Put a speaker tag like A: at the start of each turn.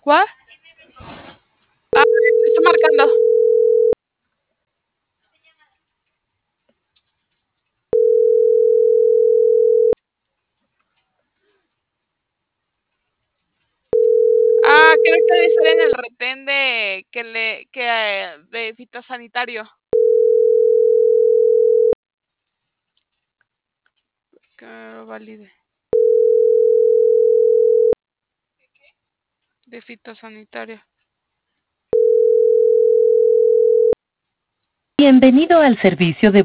A: ¿What? Ah, está marcando. Ah, creo que debe ser en el retén de fitosanitario. Que lo valide. De fitosanitario.
B: Bienvenido al servicio de